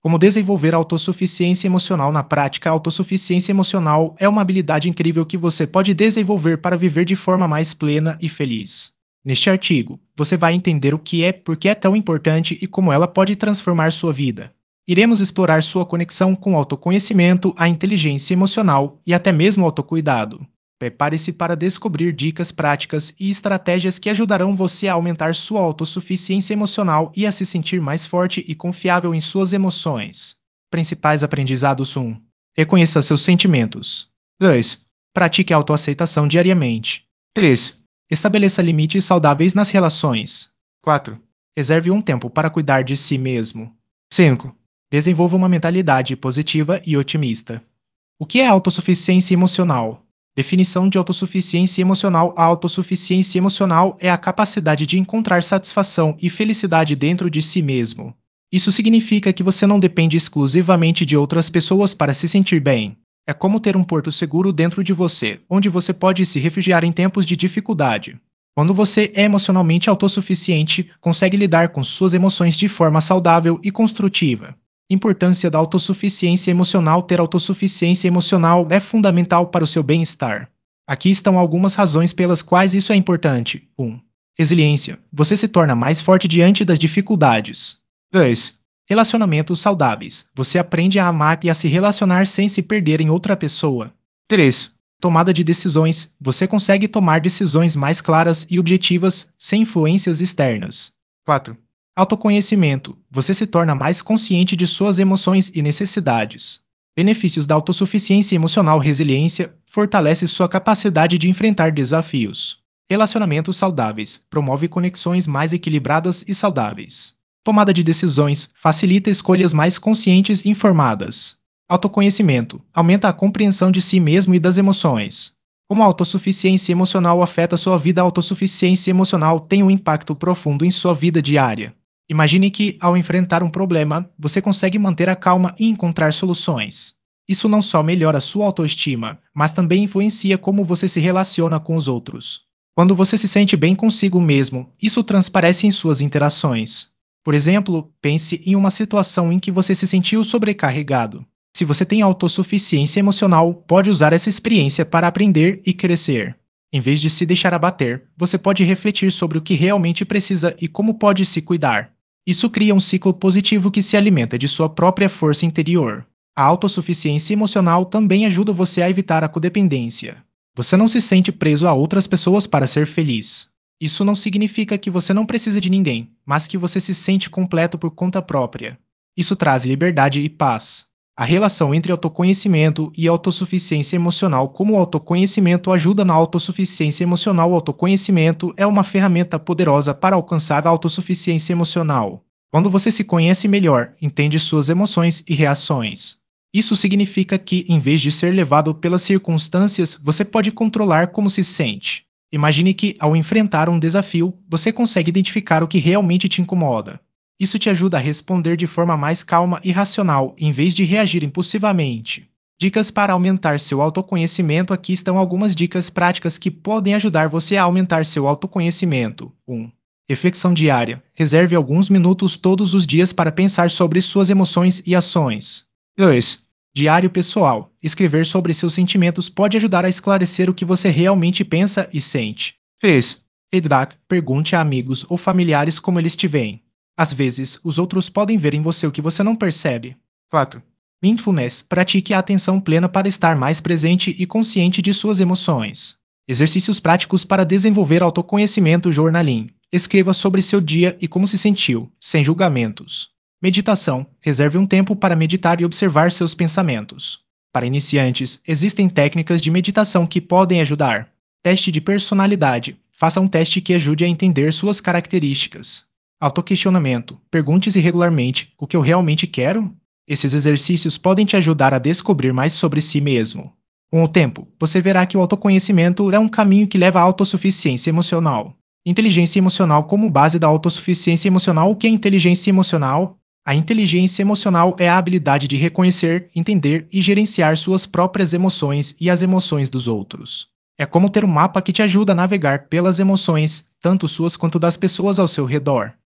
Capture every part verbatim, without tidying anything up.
Como desenvolver autossuficiência emocional na prática? A autossuficiência emocional é uma habilidade incrível que você pode desenvolver para viver de forma mais plena e feliz. Neste artigo, você vai entender o que é, por que é tão importante e como ela pode transformar sua vida. Iremos explorar sua conexão com o autoconhecimento, a inteligência emocional e até mesmo o autocuidado. Prepare-se para descobrir dicas práticas e estratégias que ajudarão você a aumentar sua autossuficiência emocional e a se sentir mais forte e confiável em suas emoções. Principais aprendizados: um. Reconheça seus sentimentos. dois. Pratique a autoaceitação diariamente. três. Estabeleça limites saudáveis nas relações. quatro. Reserve um tempo para cuidar de si mesmo. cinco. Desenvolva uma mentalidade positiva e otimista. O que é autossuficiência emocional? Definição de autossuficiência emocional: a autossuficiência emocional é a capacidade de encontrar satisfação e felicidade dentro de si mesmo. Isso significa que você não depende exclusivamente de outras pessoas para se sentir bem. É como ter um porto seguro dentro de você, onde você pode se refugiar em tempos de dificuldade. Quando você é emocionalmente autossuficiente, consegue lidar com suas emoções de forma saudável e construtiva. Importância da autossuficiência emocional: ter autossuficiência emocional é fundamental para o seu bem-estar. Aqui estão algumas razões pelas quais isso é importante. um. Resiliência: você se torna mais forte diante das dificuldades. dois. Relacionamentos saudáveis: você aprende a amar e a se relacionar sem se perder em outra pessoa. três. Tomada de decisões: você consegue tomar decisões mais claras e objetivas, sem influências externas. quatro. Autoconhecimento: você se torna mais consciente de suas emoções e necessidades. Benefícios da autossuficiência emocional: resiliência: fortalece sua capacidade de enfrentar desafios. Relacionamentos saudáveis: promove conexões mais equilibradas e saudáveis. Tomada de decisões: facilita escolhas mais conscientes e informadas. Autoconhecimento: aumenta a compreensão de si mesmo e das emoções. Como a autossuficiência emocional afeta sua vida? A autossuficiência emocional tem um impacto profundo em sua vida diária. Imagine que, ao enfrentar um problema, você consegue manter a calma e encontrar soluções. Isso não só melhora sua autoestima, mas também influencia como você se relaciona com os outros. Quando você se sente bem consigo mesmo, isso transparece em suas interações. Por exemplo, pense em uma situação em que você se sentiu sobrecarregado. Se você tem autossuficiência emocional, pode usar essa experiência para aprender e crescer. Em vez de se deixar abater, você pode refletir sobre o que realmente precisa e como pode se cuidar. Isso cria um ciclo positivo que se alimenta de sua própria força interior. A autossuficiência emocional também ajuda você a evitar a codependência. Você não se sente preso a outras pessoas para ser feliz. Isso não significa que você não precisa de ninguém, mas que você se sente completo por conta própria. Isso traz liberdade e paz. A relação entre autoconhecimento e autossuficiência emocional: como o autoconhecimento ajuda na autossuficiência emocional. O autoconhecimento é uma ferramenta poderosa para alcançar a autossuficiência emocional. Quando você se conhece melhor, entende suas emoções e reações. Isso significa que, em vez de ser levado pelas circunstâncias, você pode controlar como se sente. Imagine que, ao enfrentar um desafio, você consegue identificar o que realmente te incomoda. Isso te ajuda a responder de forma mais calma e racional, em vez de reagir impulsivamente. Dicas para aumentar seu autoconhecimento: aqui estão algumas dicas práticas que podem ajudar você a aumentar seu autoconhecimento. um. Reflexão diária: reserve alguns minutos todos os dias para pensar sobre suas emoções e ações. dois. Diário pessoal: escrever sobre seus sentimentos pode ajudar a esclarecer o que você realmente pensa e sente. três. Feedback: pergunte a amigos ou familiares como eles te veem. Às vezes, os outros podem ver em você o que você não percebe. quatro. Mindfulness: pratique a atenção plena para estar mais presente e consciente de suas emoções. Exercícios práticos para desenvolver autoconhecimento: journaling: escreva sobre seu dia e como se sentiu, sem julgamentos. Meditação: reserve um tempo para meditar e observar seus pensamentos. Para iniciantes, existem técnicas de meditação que podem ajudar. Teste de personalidade: faça um teste que ajude a entender suas características. Autoquestionamento: pergunte-se regularmente: o que eu realmente quero? Esses exercícios podem te ajudar a descobrir mais sobre si mesmo. Com o tempo, você verá que o autoconhecimento é um caminho que leva à autossuficiência emocional. Inteligência emocional: como base da autossuficiência emocional. O que é inteligência emocional? A inteligência emocional é a habilidade de reconhecer, entender e gerenciar suas próprias emoções e as emoções dos outros. É como ter um mapa que te ajuda a navegar pelas emoções, tanto suas quanto das pessoas ao seu redor.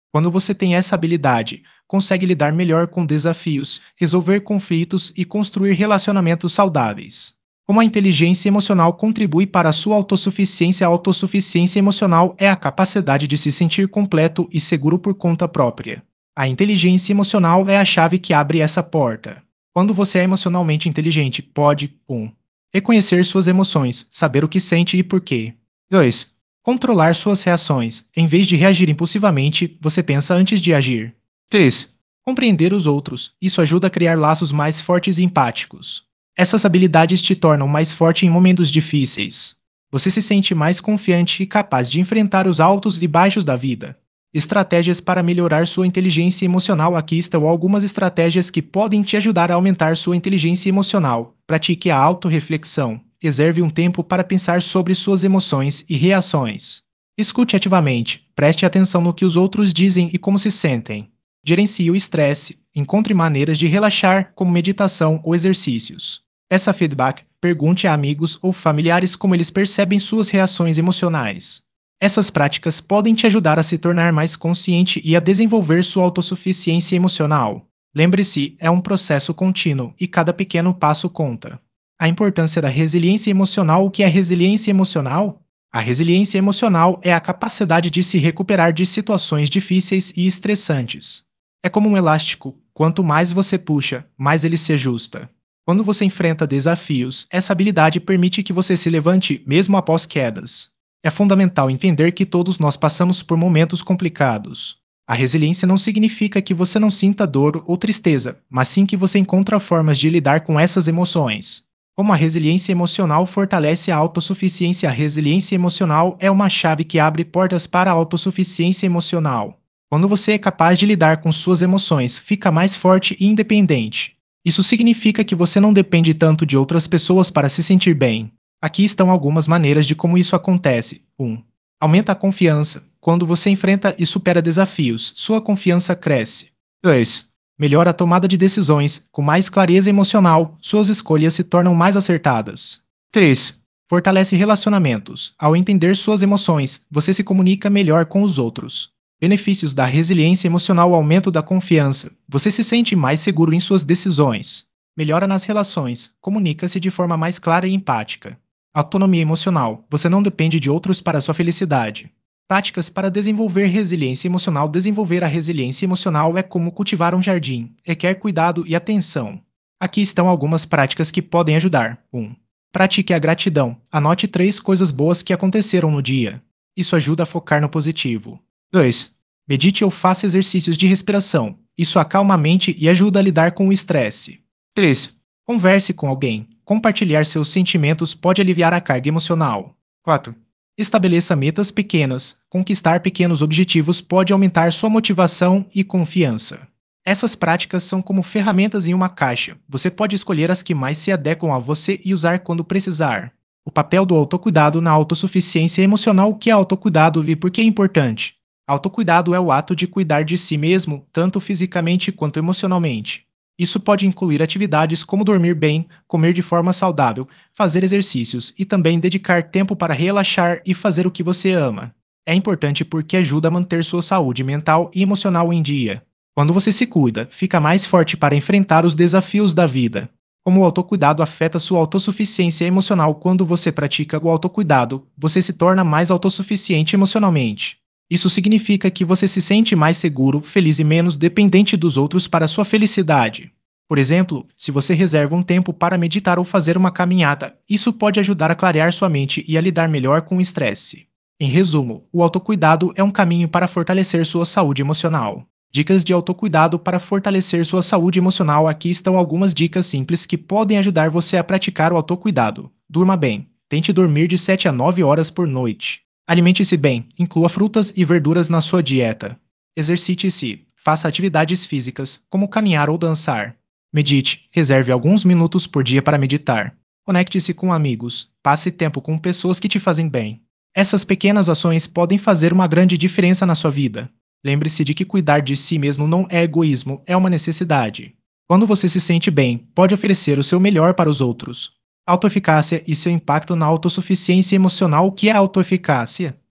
Quando você tem essa habilidade, consegue lidar melhor com desafios, resolver conflitos e construir relacionamentos saudáveis. Como a inteligência emocional contribui para a sua autossuficiência? A autossuficiência emocional é a capacidade de se sentir completo e seguro por conta própria. A inteligência emocional é a chave que abre essa porta. Quando você é emocionalmente inteligente, pode um reconhecer suas emoções, saber o que sente e por quê. dois Controlar suas reações. Em vez de reagir impulsivamente, você pensa antes de agir. três Compreender os outros. Isso ajuda a criar laços mais fortes e empáticos. Essas habilidades te tornam mais forte em momentos difíceis. Você se sente mais confiante e capaz de enfrentar os altos e baixos da vida. Estratégias para melhorar sua inteligência emocional. Aqui estão algumas estratégias que podem te ajudar a aumentar sua inteligência emocional. Pratique a autorreflexão. Reserve um tempo para pensar sobre suas emoções e reações. Escute ativamente. Preste atenção no que os outros dizem e como se sentem. Gerencie o estresse. Encontre maneiras de relaxar, como meditação ou exercícios. Peça feedback. Pergunte a amigos ou familiares como eles percebem suas reações emocionais. Essas práticas podem te ajudar a se tornar mais consciente e a desenvolver sua autossuficiência emocional. Lembre-se, é um processo contínuo e cada pequeno passo conta. A importância da resiliência emocional. O que é resiliência emocional? A resiliência emocional é a capacidade de se recuperar de situações difíceis e estressantes. É como um elástico, quanto mais você puxa, mais ele se ajusta. Quando você enfrenta desafios, essa habilidade permite que você se levante mesmo após quedas. É fundamental entender que todos nós passamos por momentos complicados. A resiliência não significa que você não sinta dor ou tristeza, mas sim que você encontra formas de lidar com essas emoções. Como a resiliência emocional fortalece a autossuficiência? A resiliência emocional é uma chave que abre portas para a autossuficiência emocional. Quando você é capaz de lidar com suas emoções, fica mais forte e independente. Isso significa que você não depende tanto de outras pessoas para se sentir bem. Aqui estão algumas maneiras de como isso acontece. um Aumenta a confiança. Quando você enfrenta e supera desafios, sua confiança cresce. dois Melhora a tomada de decisões. Com mais clareza emocional, suas escolhas se tornam mais acertadas. três Fortalece relacionamentos. Ao entender suas emoções, você se comunica melhor com os outros. Benefícios da resiliência emocional: aumento da confiança. Você se sente mais seguro em suas decisões. Melhora nas relações. Comunica-se de forma mais clara e empática. Autonomia emocional. Você não depende de outros para sua felicidade. Táticas para desenvolver resiliência emocional. Desenvolver a resiliência emocional é como cultivar um jardim. Requer cuidado e atenção. Aqui estão algumas práticas que podem ajudar. um Pratique a gratidão. Anote três coisas boas que aconteceram no dia. Isso ajuda a focar no positivo. dois Medite ou faça exercícios de respiração. Isso acalma a mente e ajuda a lidar com o estresse. três Converse com alguém. Compartilhar seus sentimentos pode aliviar a carga emocional. quatro Estabeleça metas pequenas. Conquistar pequenos objetivos pode aumentar sua motivação e confiança. Essas práticas são como ferramentas em uma caixa. Você pode escolher as que mais se adequam a você e usar quando precisar. O papel do autocuidado na autossuficiência emocional. O que é autocuidado e por que é importante? Autocuidado é o ato de cuidar de si mesmo, tanto fisicamente quanto emocionalmente. Isso pode incluir atividades como dormir bem, comer de forma saudável, fazer exercícios e também dedicar tempo para relaxar e fazer o que você ama. É importante porque ajuda a manter sua saúde mental e emocional em dia. Quando você se cuida, fica mais forte para enfrentar os desafios da vida. Como o autocuidado afeta sua autossuficiência emocional? Quando você pratica o autocuidado, você se torna mais autossuficiente emocionalmente. Isso significa que você se sente mais seguro, feliz e menos dependente dos outros para sua felicidade. Por exemplo, se você reserva um tempo para meditar ou fazer uma caminhada, isso pode ajudar a clarear sua mente e a lidar melhor com o estresse. Em resumo, o autocuidado é um caminho para fortalecer sua saúde emocional. Dicas de autocuidado para fortalecer sua saúde emocional. Aqui estão algumas dicas simples que podem ajudar você a praticar o autocuidado. Durma bem. Tente dormir de sete a nove horas por noite. Alimente-se bem, inclua frutas e verduras na sua dieta. Exercite-se, faça atividades físicas, como caminhar ou dançar. Medite, reserve alguns minutos por dia para meditar. Conecte-se com amigos, passe tempo com pessoas que te fazem bem. Essas pequenas ações podem fazer uma grande diferença na sua vida. Lembre-se de que cuidar de si mesmo não é egoísmo, é uma necessidade. Quando você se sente bem, pode oferecer o seu melhor para os outros. Autoeficácia e seu impacto na autossuficiência emocional. O que é autoeficácia?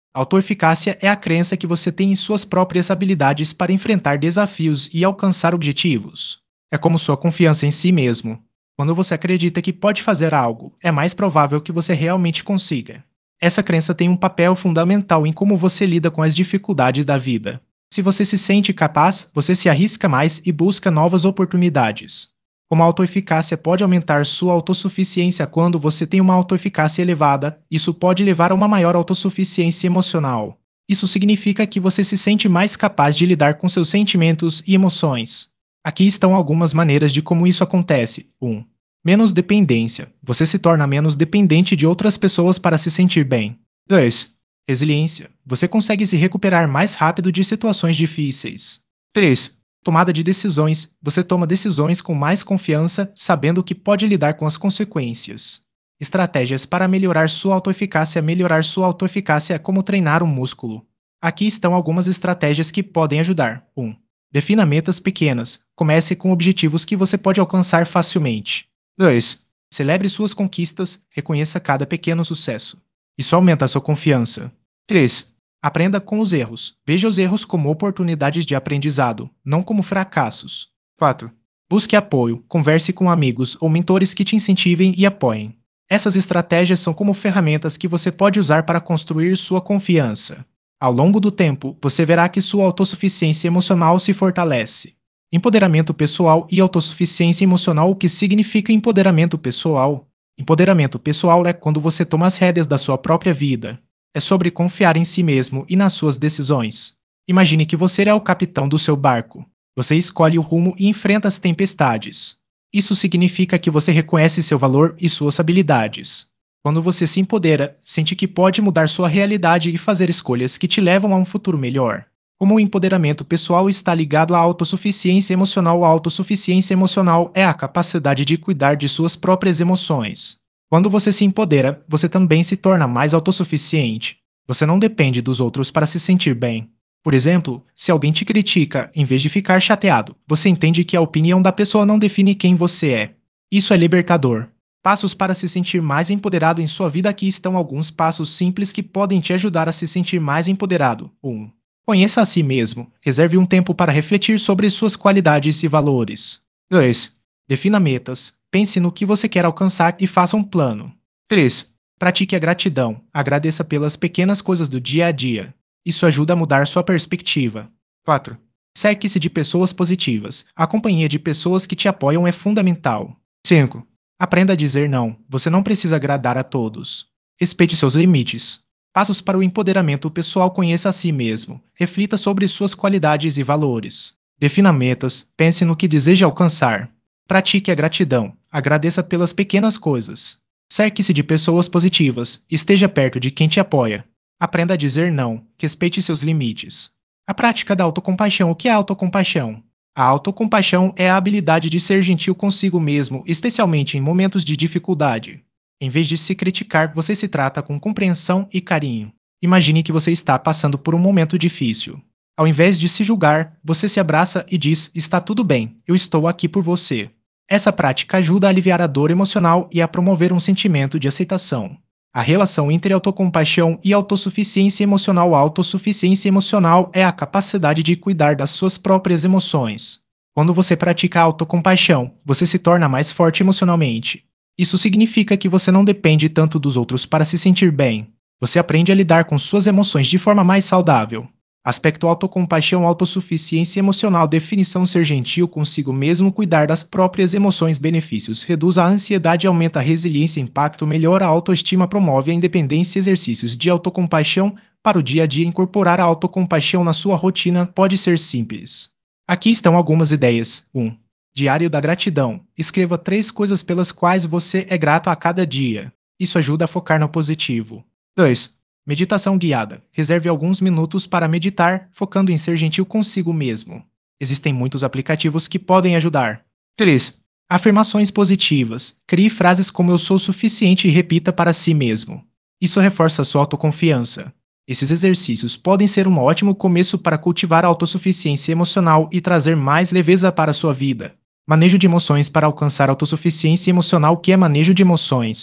Autoeficácia é a crença que você tem em suas próprias habilidades para enfrentar desafios e alcançar objetivos. É como sua confiança em si mesmo. Quando você acredita que pode fazer algo, é mais provável que você realmente consiga. Essa crença tem um papel fundamental em como você lida com as dificuldades da vida. Se você se sente capaz, você se arrisca mais e busca novas oportunidades. Como a autoeficácia pode aumentar sua autossuficiência quando você tem uma autoeficácia elevada, isso pode levar a uma maior autossuficiência emocional. Isso significa que você se sente mais capaz de lidar com seus sentimentos e emoções. Aqui estão algumas maneiras de como isso acontece. um. Menos dependência. Você se torna menos dependente de outras pessoas para se sentir bem. dois. Resiliência. Você consegue se recuperar mais rápido de situações difíceis. três. Tomada de decisões. Você toma decisões com mais confiança, sabendo que pode lidar com as consequências. Estratégias para melhorar sua autoeficácia. Melhorar sua autoeficácia é como treinar um músculo. Aqui estão algumas estratégias que podem ajudar. um. Defina metas pequenas. Comece com objetivos que você pode alcançar facilmente. dois. Celebre suas conquistas. Reconheça cada pequeno sucesso. Isso aumenta a sua confiança. três. Aprenda com os erros. Veja os erros como oportunidades de aprendizado, não como fracassos. quatro. Busque apoio. Converse com amigos ou mentores que te incentivem e apoiem. Essas estratégias são como ferramentas que você pode usar para construir sua confiança. Ao longo do tempo, você verá que sua autossuficiência emocional se fortalece. Empoderamento pessoal e autossuficiência emocional. O que significa empoderamento pessoal? Empoderamento pessoal é quando você toma as rédeas da sua própria vida. É sobre confiar em si mesmo e nas suas decisões. Imagine que você é o capitão do seu barco. Você escolhe o rumo e enfrenta as tempestades. Isso significa que você reconhece seu valor e suas habilidades. Quando você se empodera, sente que pode mudar sua realidade e fazer escolhas que te levam a um futuro melhor. Como o empoderamento pessoal está ligado à autossuficiência emocional, a autossuficiência emocional é a capacidade de cuidar de suas próprias emoções. Quando você se empodera, você também se torna mais autossuficiente. Você não depende dos outros para se sentir bem. Por exemplo, se alguém te critica, em vez de ficar chateado, você entende que a opinião da pessoa não define quem você é. Isso é libertador. Passos para se sentir mais empoderado em sua vida. Aqui estão alguns passos simples que podem te ajudar a se sentir mais empoderado. um. Conheça a si mesmo. Reserve um tempo para refletir sobre suas qualidades e valores. dois. Defina metas. Pense no que você quer alcançar e faça um plano. três. Pratique a gratidão. Agradeça pelas pequenas coisas do dia a dia. Isso ajuda a mudar sua perspectiva. quatro. Cerque-se de pessoas positivas. A companhia de pessoas que te apoiam é fundamental. cinco. Aprenda a dizer não. Você não precisa agradar a todos. Respeite seus limites. Passos para o empoderamento pessoal. Conheça a si mesmo. Reflita sobre suas qualidades e valores. Defina metas. Pense no que deseja alcançar. Pratique a gratidão. Agradeça pelas pequenas coisas. Cerque-se de pessoas positivas. Esteja perto de quem te apoia. Aprenda a dizer não. Respeite seus limites. A prática da autocompaixão. O que é autocompaixão? A autocompaixão é a habilidade de ser gentil consigo mesmo, especialmente em momentos de dificuldade. Em vez de se criticar, você se trata com compreensão e carinho. Imagine que você está passando por um momento difícil. Ao invés de se julgar, você se abraça e diz: está tudo bem, eu estou aqui por você. Essa prática ajuda a aliviar a dor emocional e a promover um sentimento de aceitação. A relação entre autocompaixão e autossuficiência emocional. A autossuficiência emocional é a capacidade de cuidar das suas próprias emoções. Quando você pratica a autocompaixão, você se torna mais forte emocionalmente. Isso significa que você não depende tanto dos outros para se sentir bem. Você aprende a lidar com suas emoções de forma mais saudável. Aspecto autocompaixão, autossuficiência emocional. Definição: ser gentil consigo mesmo, cuidar das próprias emoções. Benefícios: reduz a ansiedade, aumenta a resiliência, impacto, melhora a autoestima, promove a independência. Exercícios de autocompaixão para o dia a dia. Incorporar a autocompaixão na sua rotina pode ser simples. Aqui estão algumas ideias. um. Diário da gratidão. Escreva três coisas pelas quais você é grato a cada dia. Isso ajuda a focar no positivo. dois. Meditação guiada. Reserve alguns minutos para meditar, focando em ser gentil consigo mesmo. Existem muitos aplicativos que podem ajudar. três. Afirmações positivas. Crie frases como eu sou suficiente e repita para si mesmo. Isso reforça sua autoconfiança. Esses exercícios podem ser um ótimo começo para cultivar a autossuficiência emocional e trazer mais leveza para a sua vida. Manejo de emoções. Para alcançar autossuficiência emocional. O que é manejo de emoções?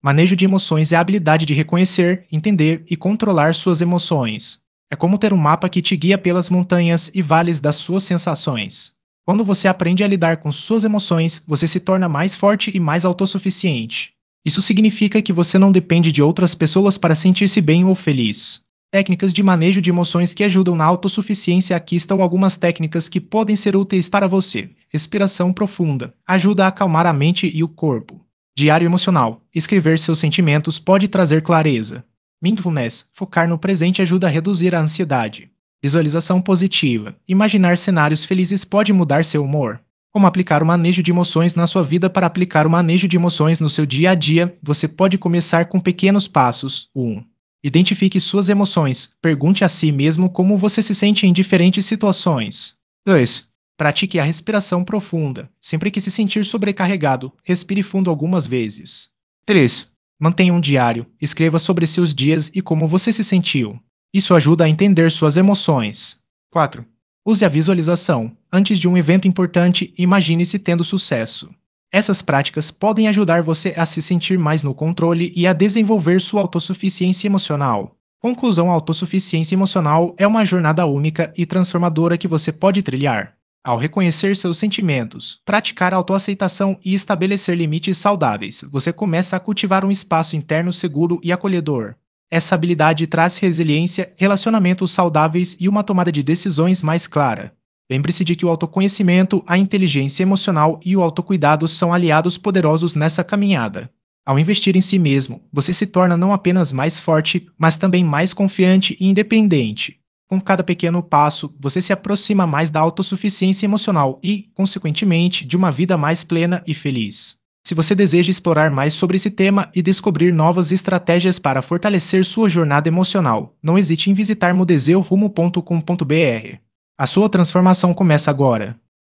Manejo de emoções é a habilidade de reconhecer, entender e controlar suas emoções. É como ter um mapa que te guia pelas montanhas e vales das suas sensações. Quando você aprende a lidar com suas emoções, você se torna mais forte e mais autossuficiente. Isso significa que você não depende de outras pessoas para sentir-se bem ou feliz. Técnicas de manejo de emoções que ajudam na autossuficiência. Aqui estão algumas técnicas que podem ser úteis para você. Respiração profunda ajuda a acalmar a mente e o corpo. Diário emocional. Escrever seus sentimentos pode trazer clareza. Mindfulness. Focar no presente ajuda a reduzir a ansiedade. Visualização positiva. Imaginar cenários felizes pode mudar seu humor. Como aplicar o manejo de emoções na sua vida? Para aplicar o manejo de emoções no seu dia a dia, você pode começar com pequenos passos. um. Identifique suas emoções. Pergunte a si mesmo como você se sente em diferentes situações. dois. Pratique a respiração profunda. Sempre que se sentir sobrecarregado, respire fundo algumas vezes. três. Mantenha um diário. Escreva sobre seus dias e como você se sentiu. Isso ajuda a entender suas emoções. quatro. Use a visualização. Antes de um evento importante, imagine-se tendo sucesso. Essas práticas podem ajudar você a se sentir mais no controle e a desenvolver sua autossuficiência emocional. Conclusão: a autossuficiência emocional é uma jornada única e transformadora que você pode trilhar. Ao reconhecer seus sentimentos, praticar autoaceitação e estabelecer limites saudáveis, você começa a cultivar um espaço interno seguro e acolhedor. Essa habilidade traz resiliência, relacionamentos saudáveis e uma tomada de decisões mais clara. Lembre-se de que o autoconhecimento, a inteligência emocional e o autocuidado são aliados poderosos nessa caminhada. Ao investir em si mesmo, você se torna não apenas mais forte, mas também mais confiante e independente. Com cada pequeno passo, você se aproxima mais da autossuficiência emocional e, consequentemente, de uma vida mais plena e feliz. Se você deseja explorar mais sobre esse tema e descobrir novas estratégias para fortalecer sua jornada emocional, não hesite em visitar mudezeu rumo ponto com ponto br. A sua transformação começa agora.